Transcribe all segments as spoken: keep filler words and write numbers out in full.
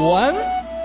文。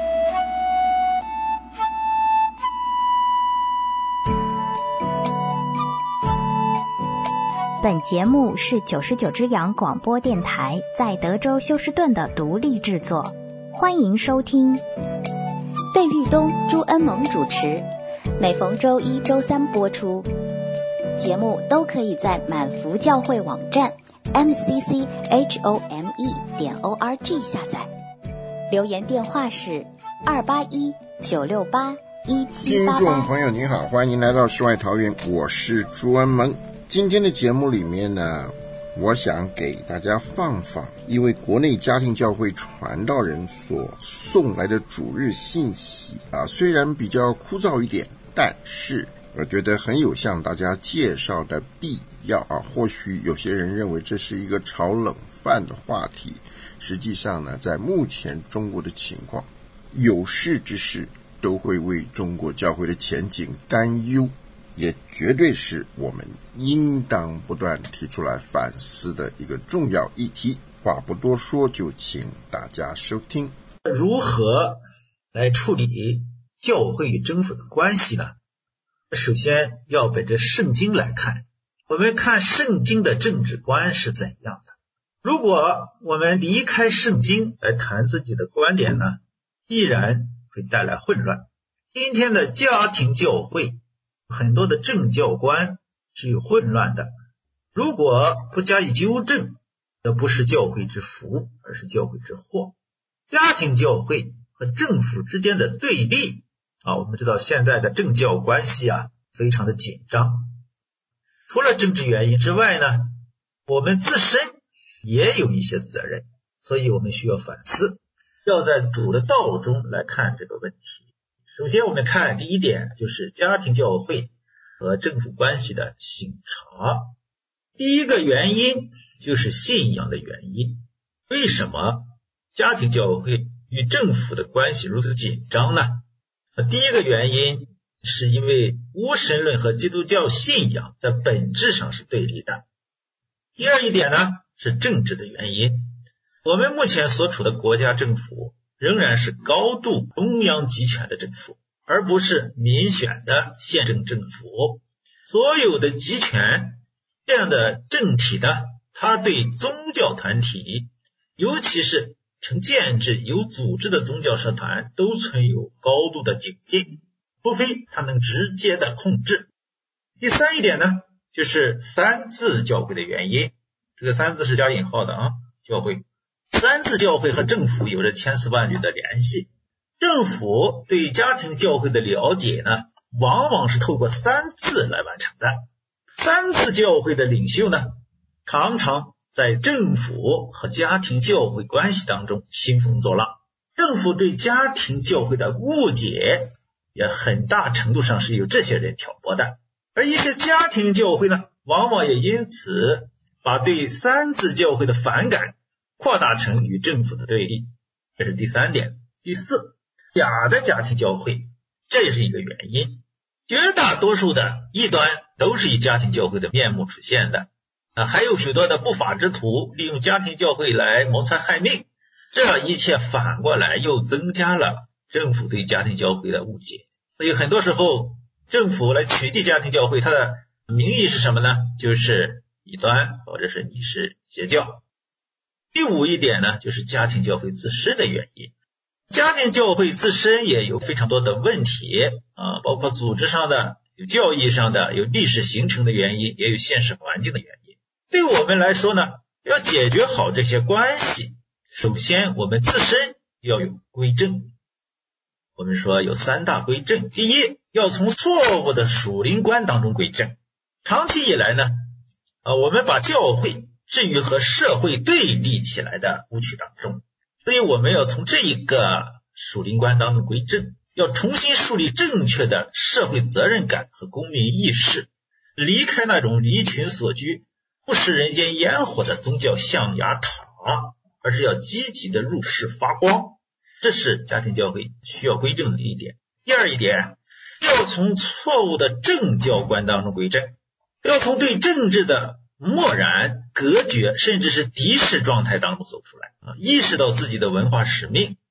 本节目是九十九只羊广播电台在德州休斯顿的独立制作，欢迎收听。费玉东、朱恩萌主持，每逢周一、周三播出。节目都可以在满福教会网站 m c c h o m e 点 o r g 下载。留言电话是二八一九六八一七八八。 听众朋友您好，欢迎来到世外桃源，我是朱恩萌。今天的节目里面呢，我想给大家放放一位国内家庭教会传道人所送来的主日信息啊，虽然比较枯燥一点，但是我觉得很有向大家介绍的必要啊。或许有些人认为这是一个炒冷饭的话题，实际上呢，在目前中国的情况，有识之士都会为中国教会的前景担忧，也绝对是我们应当不断提出来反思的一个重要议题。话不多说，就请大家收听。 如何来处理教会与政府的关系呢？首先要本着圣经来看，我们看圣经的政治观是怎样的。如果我们离开圣经来谈自己的观点呢，必然会带来混乱。今天的家庭教会很多的政教观是有混乱的，如果不加以纠正，这不是教会之福，而是教会之祸。家庭教会和政府之间的对立啊，我们知道现在的政教关系啊非常的紧张。除了政治原因之外呢，我们自身也有一些责任，所以我们需要反思，要在主的道中来看这个问题。首先我们看第一点，就是家庭教会和政府关系的省察。第一个原因就是信仰的原因。为什么家庭教会与政府的关系如此紧张呢？第一个原因是因为无神论和基督教信仰在本质上是对立的。第二一点呢，是政治的原因。我们目前所处的国家政府仍然是高度中央集权的政府，而不是民选的宪政政府。所有的集权这样的政体呢，它对宗教团体，尤其是成建制有组织的宗教社团都存有高度的警戒，除非它能直接的控制。第三一点呢，就是三自教会的原因。这个三自是加引号的啊，教会。三自教会和政府有着千丝万缕的联系。政府对家庭教会的了解呢，往往是透过三自来完成的。三自教会的领袖呢，常常在政府和家庭教会关系当中兴风作浪。政府对家庭教会的误解也很大程度上是由这些人挑拨的，而一些家庭教会呢，往往也因此把对三自教会的反感扩大成与政府的对立。这是第三点。第四，假的家庭教会，这也是一个原因。绝大多数的异端都是以家庭教会的面目出现的啊，还有许多的不法之徒利用家庭教会来谋财害命，这一切反过来又增加了政府对家庭教会的误解。所以很多时候政府来取缔家庭教会，它的名义是什么呢？就是异端或者是你是邪教。第五一点呢，就是家庭教会自身的原因。家庭教会自身也有非常多的问题啊，包括组织上的，有教义上的，有历史形成的原因，也有现实环境的原因。对我们来说呢，要解决好这些关系，首先我们自身要有归正。我们说有三大归正。第一，要从错误的属灵观当中归正。长期以来呢，啊，我们把教会置于和社会对立起来的误区当中，所以我们要从这一个属灵观当中归正，要重新树立正确的社会责任感和公民意识，离开那种离群所居、不食人间烟火的宗教象牙塔，而是要积极的入世发光。这是家庭教会需要归正的一点。第二一点，要从错误的政教观当中归正，要从对政治的漠然、隔绝甚至是敌视状态当中走出来啊，意识到自己的文化使命，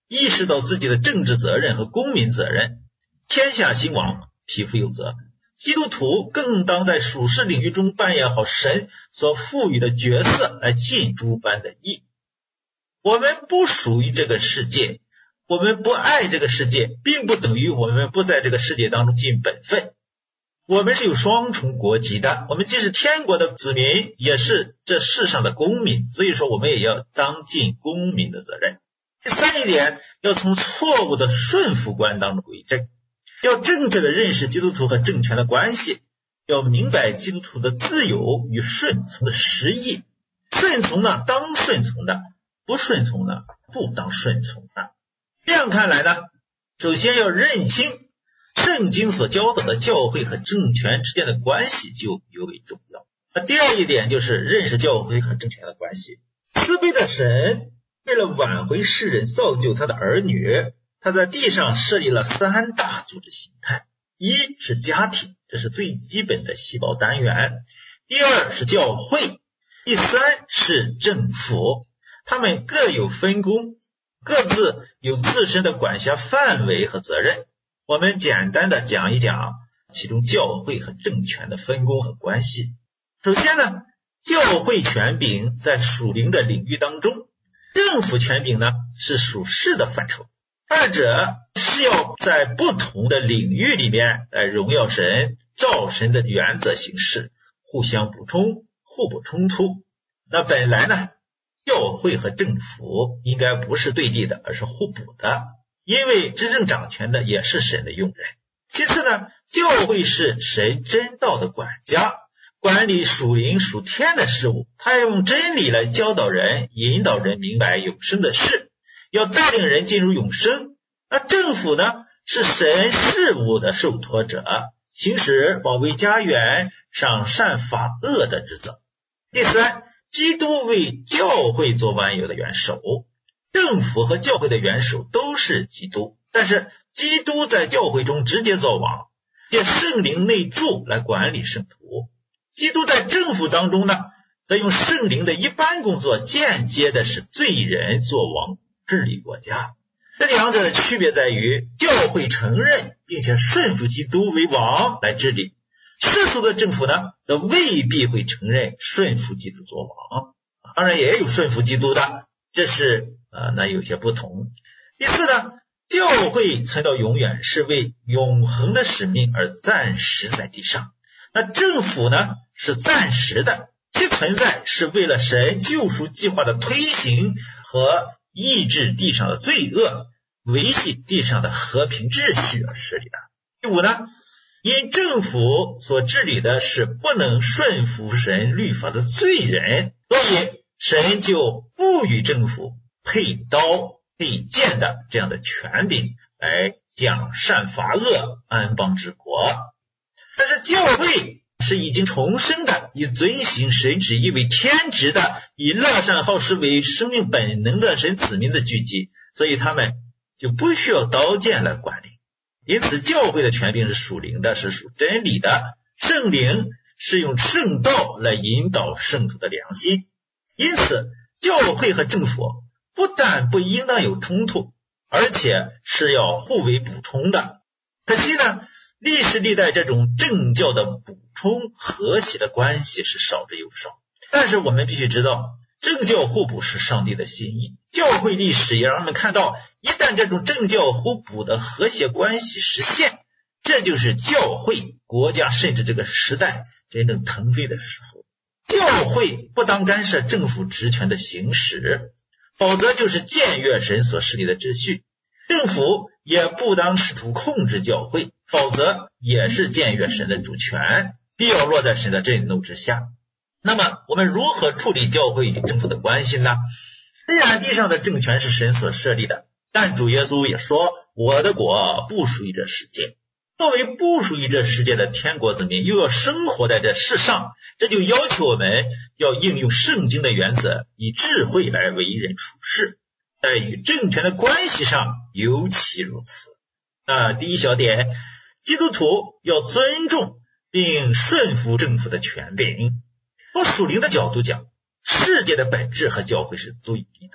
意识到自己的政治责任和公民责任。天下兴亡，匹夫有责。基督徒更当在属世领域中扮演好神所赋予的角色，来尽诸般的义。我们不属于这个世界，我们不爱这个世界，并不等于我们不在这个世界当中尽本分。我们是有双重国籍的，我们既是天国的子民，也是这世上的公民，所以说我们也要当尽公民的责任。第三一点，要从错误的顺服观当中归正，要正确的认识基督徒和政权的关系，要明白基督徒的自由与顺从的实意。顺从呢，当顺从的；不顺从呢，不当顺从的。这样看来呢，首先要认清圣经所教导的教会和政权之间的关系就尤为重要。那第二一点就是认识教会和政权的关系。慈悲的神为了挽回世人，造就他的儿女，他在地上设立了三大组织形态。一是家庭，这是最基本的细胞单元；第二是教会；第三是政府。他们各有分工，各自有自身的管辖范围和责任。我们简单的讲一讲其中教会和政权的分工和关系。首先呢，教会权柄在属灵的领域当中，政府权柄呢是属世的范畴。二者是要在不同的领域里面来荣耀神、照神的原则行事，互相补充，互不冲突。那本来呢，教会和政府应该不是对立的，而是互补的，因为执政掌权的也是神的用人。其次呢，教会是神真道的管家，管理属灵属天的事物，他用真理来教导人，引导人明白永生的事，要带领人进入永生。那政府呢，是神事务的受托者，行使保卫家园、赏善罚恶的职责。第三，基督为教会做万有的元首，政府和教会的元首都是基督，但是基督在教会中直接作王，借圣灵内住来管理圣徒。基督在政府当中呢，则用圣灵的一般工作，间接的使罪人作王治理国家。这两者的区别在于，教会承认并且顺服基督为王来治理，世俗的政府呢，则未必会承认顺服基督作王，当然也有顺服基督的，这是呃那有些不同。第四呢，教会存到永远是为永恒的使命而暂时在地上，那政府呢是暂时的，其存在是为了神救赎计划的推行和抑制地上的罪恶，维系地上的和平秩序而设立的。第五呢，因政府所治理的是不能顺服神律法的罪人，所以神就不与政府配刀配剑的这样的权柄来讲善罚恶，安邦治国。但是教会是已经重生的，以遵行神旨意为天职的，以乐善好施为生命本能的神子民的聚集，所以他们就不需要刀剑来管理。因此教会的权柄是属灵的，是属真理的，圣灵是用圣道来引导圣徒的良心。因此教会和政府不但不应当有冲突，而且是要互为补充的。可惜呢，历史历代这种政教的补充和谐的关系是少之又少。但是我们必须知道，政教互补是上帝的心意，教会历史也让我们看到，一旦这种政教互补的和谐关系实现，这就是教会、国家甚至这个时代真正腾飞的时候。教会不当干涉政府职权的行使，否则就是僭越神所设立的秩序；政府也不当试图控制教会，否则也是僭越神的主权，必要落在神的震怒之下。那么我们如何处理教会与政府的关系呢？虽然地上的政权是神所设立的，但主耶稣也说，我的国不属于这世界。作为不属于这世界的天国子民，又要生活在这世上，这就要求我们要应用圣经的原则，以智慧来为人处事，在与政权的关系上尤其如此。那第一小点，基督徒要尊重并顺服政府的权柄。从属灵的角度讲，世界的本质和教会是对立的，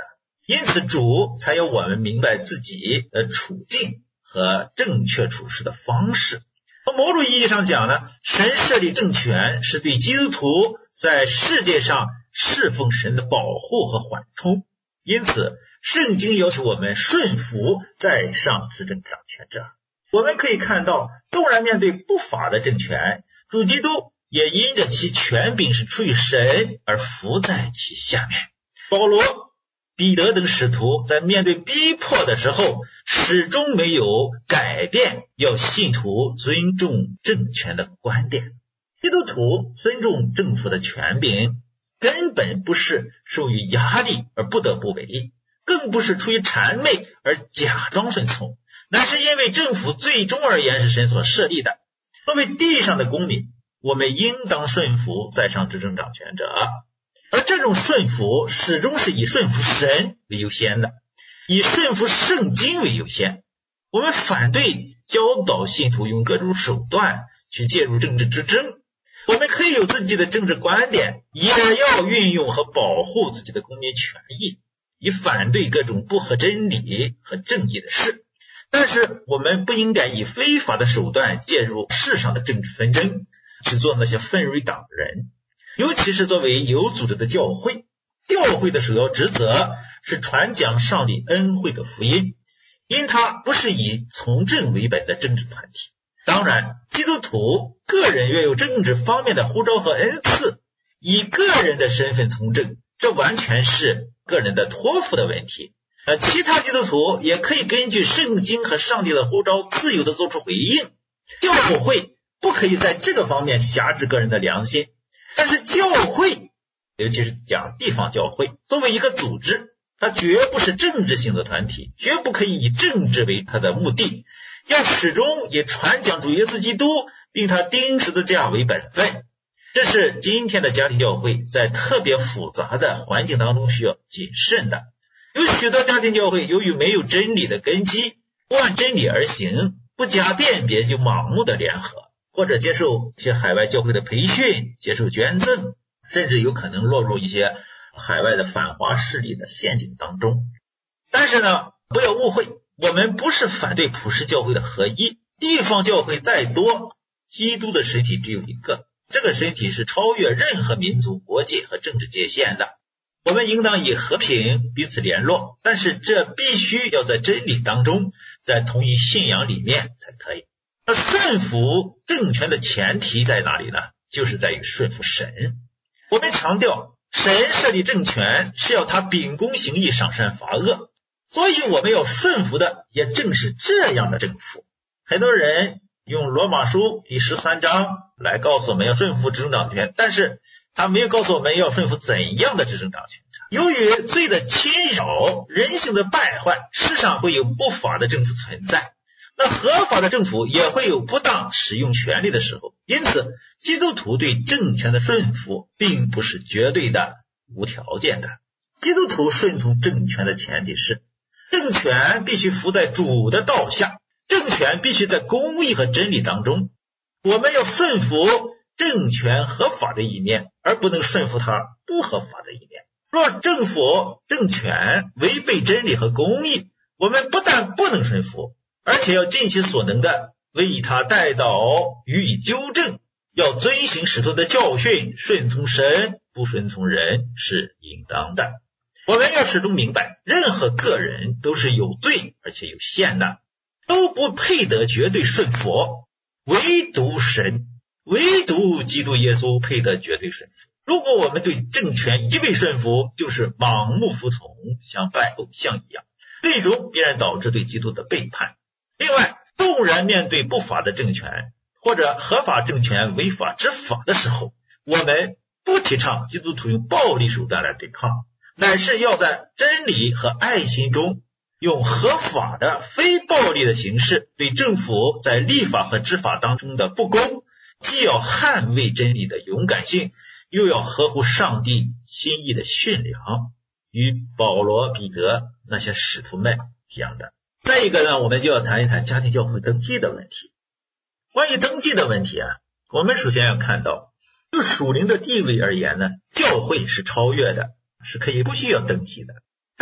因此主才要我们明白自己的处境和正确处事的方式。从某种意义上讲呢，神设立政权是对基督徒在世界上侍奉神的保护和缓冲，因此圣经要求我们顺服在上执政掌权者。我们可以看到，纵然面对不法的政权，主基督也因着其权柄是出于神而服在其下面。保罗、彼得等使徒在面对逼迫的时候，始终没有改变要信徒尊重政权的观点。基督徒尊重政府的权柄，根本不是受于压力而不得不为，更不是出于谄媚而假装顺从，乃是因为政府最终而言是神所设立的。作为地上的公民，我们应当顺服在上执政掌权者，而这种顺服始终是以顺服神为优先的，以顺服圣经为优先。我们反对教导信徒用各种手段去介入政治之争，我们可以有自己的政治观点，也要运用和保护自己的公民权益，以反对各种不合真理和正义的事。但是我们不应该以非法的手段介入世上的政治纷争，去做那些分蕊党人。尤其是作为有组织的教会，教会的首要职责是传讲上帝恩惠的福音，因它不是以从政为本的政治团体。当然，基督徒个人约有政治方面的呼召和恩赐，以个人的身份从政，这完全是个人的托付的问题。呃，其他基督徒也可以根据圣经和上帝的呼召自由地做出回应。教会不可以在这个方面辖制个人的良心，但是教会，尤其是讲地方教会，作为一个组织，它绝不是政治性的团体，绝不可以以政治为它的目的，要始终以传讲主耶稣基督并他钉十字架为本分。这是今天的家庭教会在特别复杂的环境当中需要谨慎的。有许多家庭教会由于没有真理的根基，不按真理而行，不加辨别就盲目的联合，或者接受一些海外教会的培训，接受捐赠，甚至有可能落入一些海外的反华势力的陷阱当中。但是呢，不要误会，我们不是反对普世教会的合一，地方教会再多，基督的身体只有一个，这个身体是超越任何民族、国界和政治界限的。我们应当以和平彼此联络，但是这必须要在真理当中，在同一信仰里面才可以。那顺服政权的前提在哪里呢？就是在于顺服神。我们强调神设立政权是要他秉公行义，赏善罚恶，所以我们要顺服的也正是这样的政府。很多人用罗马书第十三章来告诉我们要顺服执政掌权，但是他没有告诉我们要顺服怎样的执政掌权。由于罪的侵扰，人性的败坏，世上会有不法的政府存在，那合法的政府也会有不当使用权力的时候。因此基督徒对政权的顺服并不是绝对的、无条件的。基督徒顺从政权的前提是，政权必须服在主的道下，政权必须在公义和真理当中。我们要顺服政权合法的一面，而不能顺服它不合法的一面。若政府政权违背真理和公义，我们不但不能顺服，而且要尽其所能的为他带导，予以纠正，要遵行使徒的教训，顺从神，不顺从人是应当的。我们要始终明白，任何个人都是有罪而且有限的，都不配得绝对顺服，唯独神，唯独基督耶稣配得绝对顺服。如果我们对政权一味顺服，就是盲目服从，像拜偶像一样，最终必然导致对基督的背叛。另外，纵然面对不法的政权或者合法政权违法执法的时候，我们不提倡基督徒用暴力手段来对抗，乃是要在真理和爱心中用合法的非暴力的形式对政府在立法和执法当中的不公，既要捍卫真理的勇敢性，又要合乎上帝心意的训良，与保罗、彼得那些使徒们一样的。再一个呢，我们就要谈一谈家庭教会登记的问题。关于登记的问题啊，我们首先要看到，就属灵的地位而言呢，教会是超越的，是可以不需要登记的。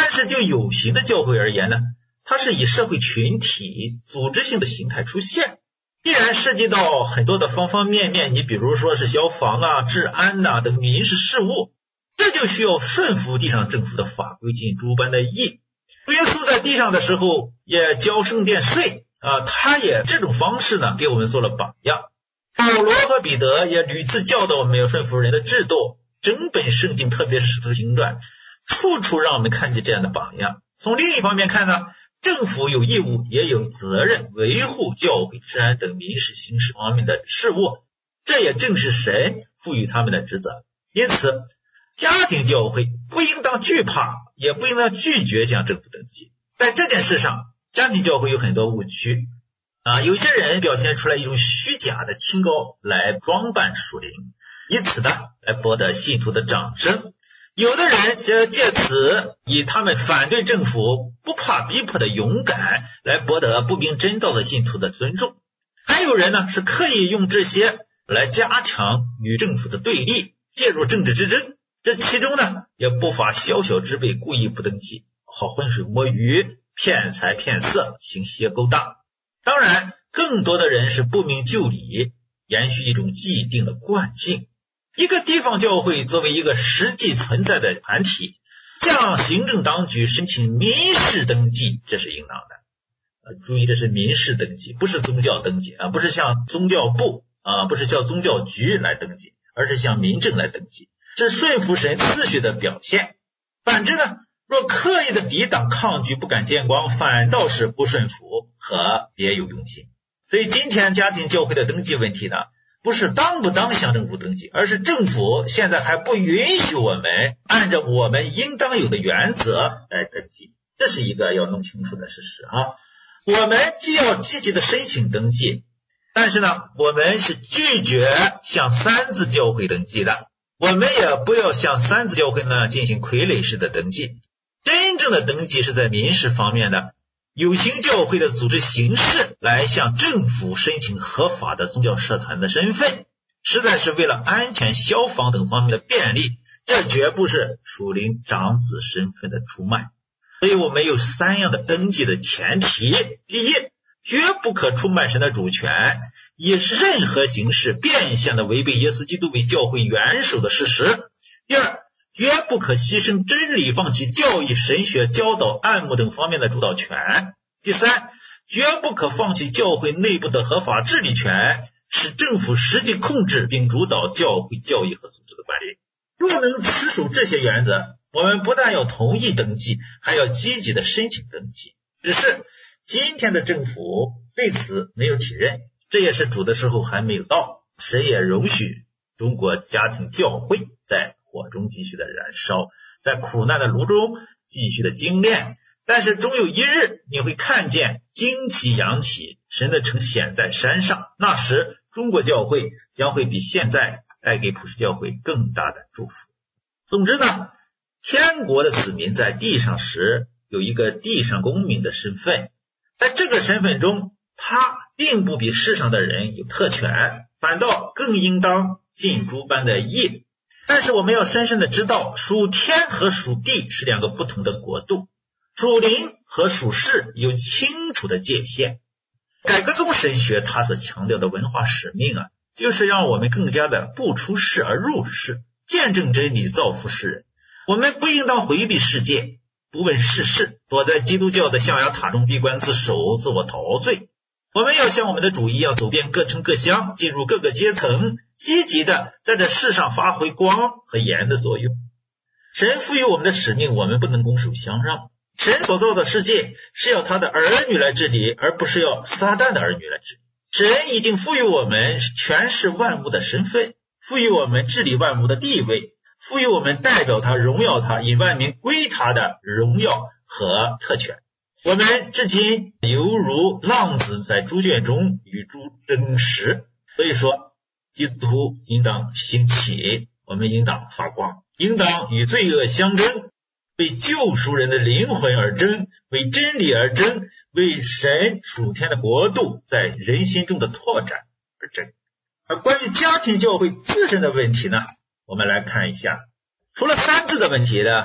但是就有形的教会而言呢，它是以社会群体组织性的形态出现，必然涉及到很多的方方面面，你比如说是消防啊、治安呐、啊、等民事事务，这就需要顺服地上政府的法规，尽诸般的义。耶稣在地上的时候也交圣殿税啊，他也这种方式呢给我们做了榜样。保罗和彼得也屡次教导我们要顺服人的制度，整本圣经特别是使徒行传处处让我们看见这样的榜样。从另一方面看呢，政府有义务也有责任维护教会治安等民事刑事方面的事务，这也正是神赋予他们的职责。因此家庭教会不应当惧怕，也不应当拒绝向政府登记。在这件事上，家庭教会有很多误区啊，有些人表现出来一种虚假的清高来装扮属灵，以此呢来博得信徒的掌声。有的人则借此以他们反对政府不怕逼迫的勇敢来博得不明真道的信徒的尊重。还有人呢是刻意用这些来加强与政府的对立，介入政治之争，这其中呢也不乏小小之辈故意不登记，好浑水摸鱼，骗财骗色，行邪勾当。当然更多的人是不明就里，延续一种既定的惯性。一个地方教会作为一个实际存在的团体，向行政当局申请民事登记，这是应当的。呃，注意，这是民事登记，不是宗教登记啊，不是向宗教部啊，不是叫宗教局来登记，而是向民政来登记，是顺服神秩序的表现。反之呢，若刻意的抵挡抗拒，不敢见光，反倒是不顺服和别有用心。所以今天家庭教会的登记问题呢，不是当不当向政府登记，而是政府现在还不允许我们按照我们应当有的原则来登记，这是一个要弄清楚的事实啊。我们既要积极的申请登记，但是呢，我们是拒绝向三自教会登记的，我们也不要向三自教会呢进行傀儡式的登记。真正的登记是在民事方面的，有形教会的组织形式来向政府申请合法的宗教社团的身份，实在是为了安全、消防等方面的便利，这绝不是属灵长子身份的出卖。所以我们有三样的登记的前提：第一，绝不可出卖神的主权，以任何形式变相的违背耶稣基督为教会元首的事实；第二，绝不可牺牲真理，放弃教义、神学、教导、按摩等方面的主导权；第三，绝不可放弃教会内部的合法治理权，使政府实际控制并主导教会教义和组织的管理。若能持守这些原则，我们不但要同意登记，还要积极的申请登记。只是今天的政府对此没有体认，这也是主的时候还没有到，神也容许中国家庭教会在火中继续的燃烧，在苦难的炉中继续的精炼。但是终有一日，你会看见旌旗扬起，神的城显在山上，那时中国教会将会比现在带给普世教会更大的祝福。总之呢，天国的子民在地上时有一个地上公民的身份，在这个身份中，他并不比世上的人有特权，反倒更应当尽诸般的义。但是我们要深深的知道，属天和属地是两个不同的国度，属灵和属世有清楚的界限。改革宗神学它所强调的文化使命啊，就是让我们更加的不出世而入世，见证真理，造福世人。我们不应当回避世界，不问世事，躲在基督教的象牙塔中闭关自守，自我陶醉。我们要像我们的主一样，走遍各城各乡，进入各个阶层，积极的在这世上发挥光和盐的作用。神赋予我们的使命，我们不能拱手相让。神所造的世界是要他的儿女来治理，而不是要撒旦的儿女来治理。神已经赋予我们权势万物的身份，赋予我们治理万物的地位，赋予我们代表他、荣耀他、引万民归他的荣耀和特权。我们至今犹如浪子在猪圈中与猪争食，所以说基督徒应当兴起，我们应当发光，应当与罪恶相争，为救赎人的灵魂而争，为真理而争，为神属天的国度在人心中的拓展而争。而关于家庭教会自身的问题呢，我们来看一下。除了三字的问题呢，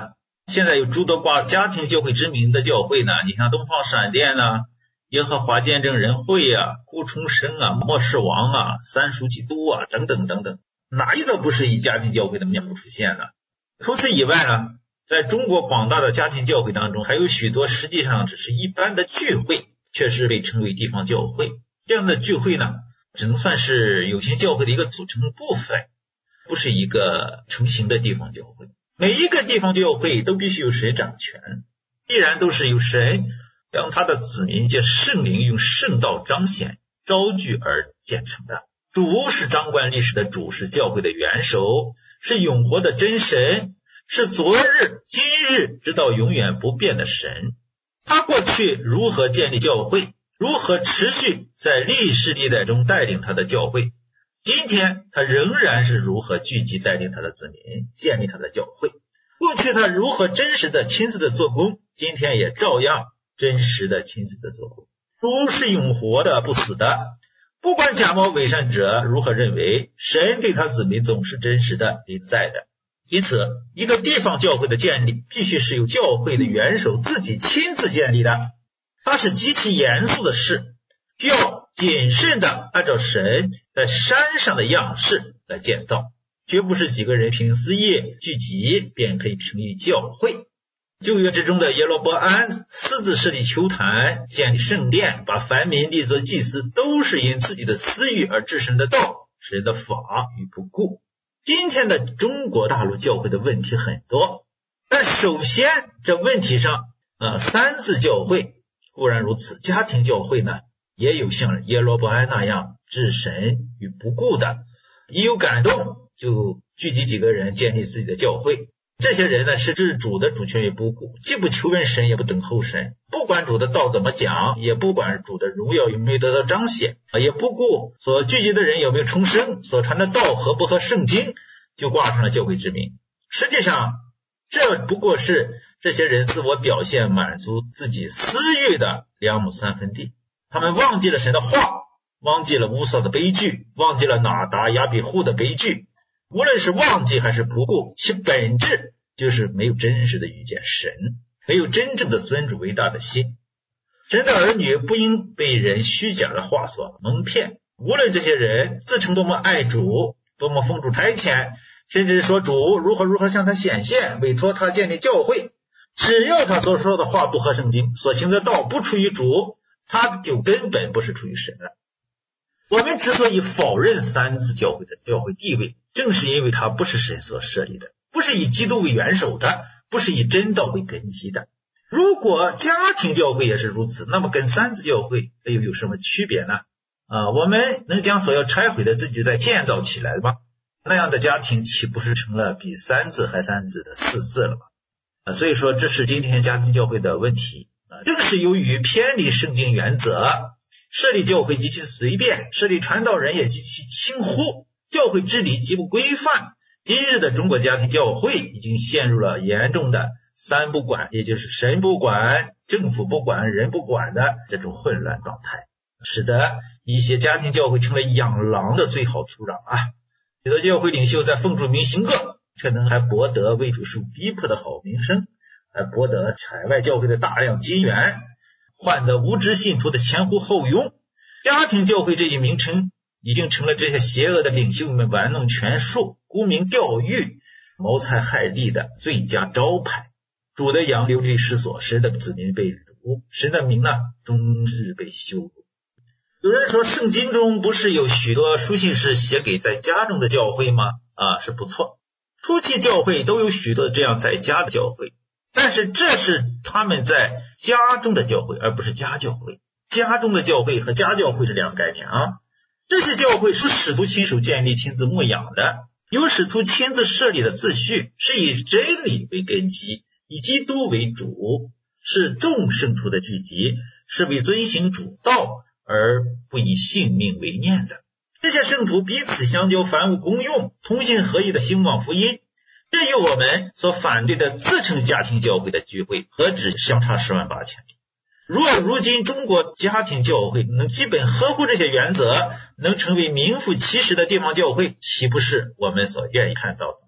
现在有诸多挂家庭教会之名的教会呢，你像东方闪电啊、耶和华见证人会啊、顾重生啊、末世王啊、三属基督啊等等等等，哪一个不是以家庭教会的面目出现呢？除此以外呢，在中国广大的家庭教会当中，还有许多实际上只是一般的聚会，却是被称为地方教会。这样的聚会呢，只能算是有形教会的一个组成部分，不是一个成型的地方教会。每一个地方教会都必须由神掌权，必然都是由神让他的子民借圣灵用圣道彰显招聚而建成的。主是掌管历史的主，是教会的元首，是永活的真神，是昨日今日直到永远不变的神。他过去如何建立教会，如何持续在历史历代中带领他的教会，今天他仍然是如何聚集带领他的子民建立他的教会。过去他如何真实的亲自的做工，今天也照样真实的亲自的做工。主是永活的不死的，不管假冒伪善者如何认为，神对他子民总是真实的临在的。因此一个地方教会的建立必须是由教会的元首自己亲自建立的，它是极其严肃的事，需要谨慎的按照神在山上的样式来建造，绝不是几个人凭私意聚集便可以成立教会。旧约之中的耶罗波安私自设立邱坛，建立圣殿，把凡民立作祭司，都是因自己的私欲而置神的道，神的法与不顾。今天的中国大陆教会的问题很多，但首先这问题上呃，三字教会固然如此，家庭教会呢也有像耶罗波安那样置神与不顾的，一有感动就聚集几个人建立自己的教会。这些人呢是置主的主权于不顾，既不求问神也不等候神，不管主的道怎么讲，也不管主的荣耀有没有得到彰显，也不顾所聚集的人有没有重生，所传的道合不合圣经，就挂上了教会之名。实际上这不过是这些人自我表现满足自己私欲的两亩三分地。他们忘记了神的话，忘记了乌撒的悲剧，忘记了拿达亚比户的悲剧。无论是忘记还是不顾，其本质就是没有真实的遇见神，没有真正的尊主伟大的心。神的儿女不应被人虚假的话所蒙骗，无论这些人自称多么爱主，多么奉主差遣，甚至说主如何如何向他显现，委托他建立教会，只要他所说的话不合圣经，所行的道不出于主，他就根本不是出于神的。我们之所以否认三字教会的教会地位，正是因为它不是神所设立的，不是以基督为元首的，不是以真道为根基的。如果家庭教会也是如此，那么跟三字教会又有什么区别呢？啊，我们能将所要拆毁的自己再建造起来吗？那样的家庭岂不是成了比三字还三字的四字了吗？啊，所以说这是今天家庭教会的问题啊，正是由于偏离圣经原则，设立教会极其随便，设立传道人也极其轻忽，教会治理极不规范。今日的中国家庭教会已经陷入了严重的三不管，也就是神不管、政府不管、人不管的这种混乱状态，使得一些家庭教会成了养狼的最好土壤啊！许多教会领袖在奉主名行恶，却能还博得为主受逼迫的好名声，还博得海外教会的大量金援，换得无知信徒的前呼后拥。家庭教会这一名称已经成了这些邪恶的领袖们玩弄权术、沽名钓誉、谋财害利的最佳招牌。主的羊流离失所，神的子民被掳，神的名呢终日被羞辱。有人说圣经中不是有许多书信是写给在家中的教会吗？啊，是不错，初期教会都有许多这样在家的教会，但是这是他们在家中的教会，而不是家教会。家中的教会和家教会是两个概念啊。这些教会是使徒亲手建立、亲自牧养的，由使徒亲自设立的秩序，是以真理为根基，以基督为主，是众圣徒的聚集，是为遵行主道而不以性命为念的。这些圣徒彼此相交，凡物公用，同心合意的兴旺福音，这与我们所反对的自称家庭教会的聚会何止相差十万八千里。若如今中国家庭教会能基本合乎这些原则，能成为名副其实的地方教会，岂不是我们所愿意看到的吗？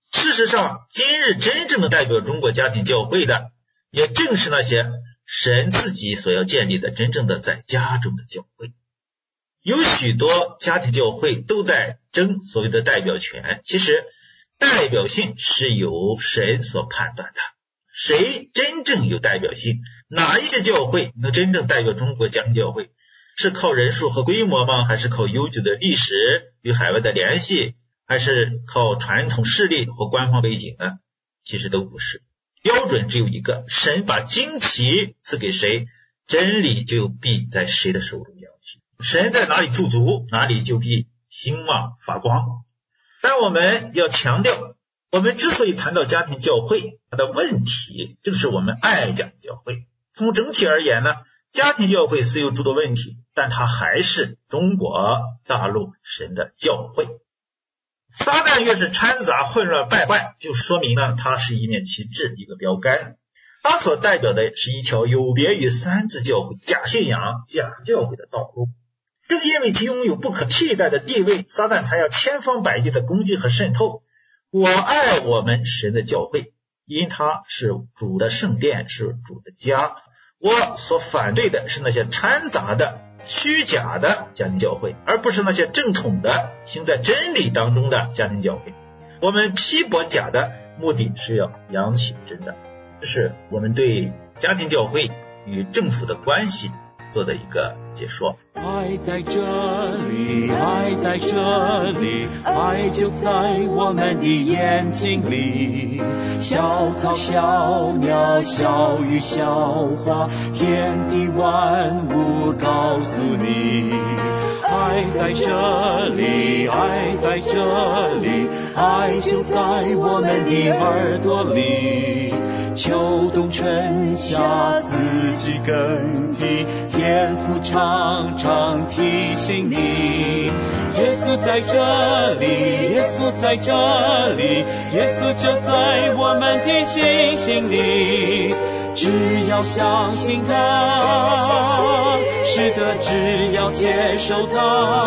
事实上，今日真正的代表中国家庭教会的，也正是那些神自己所要建立的真正的在家中的教会。有许多家庭教会都在争所谓的代表权，其实代表性是由神所判断的。谁真正有代表性？哪一些教会能真正代表中国家庭教会？是靠人数和规模吗？还是靠悠久的历史与海外的联系？还是靠传统势力和官方背景呢？其实都不是，标准只有一个，神把旌旗赐给谁，真理就必在谁的手中扬起。神在哪里驻足，哪里就必兴旺发光。但我们要强调，我们之所以谈到家庭教会，它的问题正是我们爱家庭教会。从整体而言呢，家庭教会虽有诸多问题，但它还是中国大陆神的教会。撒旦越是掺杂混乱败坏，就说明呢，它是一面旗帜，一个标杆。它所代表的是一条有别于三自教会假信仰假教会的道路。正因为其拥有不可替代的地位，撒旦才要千方百计的攻击和渗透。我爱我们神的教会，因它是主的圣殿，是主的家。我所反对的是那些掺杂的虚假的家庭教会，而不是那些正统的行在真理当中的家庭教会。我们批驳假的目的是要扬起真的。这是我们对家庭教会与政府的关系做的一个解说。 爱在这里，爱在这里，爱就在我们的眼睛里。小草小鸟小鱼小花，天地万物告诉你，爱在这里，爱在这里，爱就在我们的耳朵里。秋冬春夏四季更替，天父常常提醒你，耶稣在这里，耶稣在这里，耶稣就在我们的心心里。只要相信他，是的，只要接受他，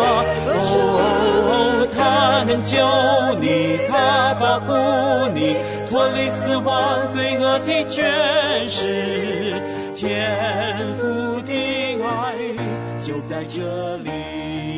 哦，他能救你，他保护你，脱离死亡罪恶的权势，天父的爱就在这里。